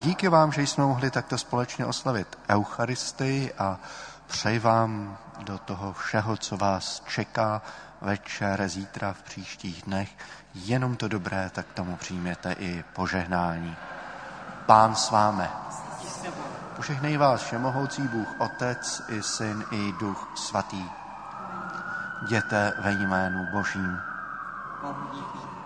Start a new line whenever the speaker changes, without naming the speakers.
Díky vám, že jsme mohli takto společně oslavit Eucharistii a přeji vám do toho všeho, co vás čeká večer, zítra, v příštích dnech, jenom to dobré, tak tomu přijměte i požehnání. Pán s vámi. Požehnej vás všemohoucí Bůh Otec i Syn i Duch Svatý. Jděte ve jménu Božím.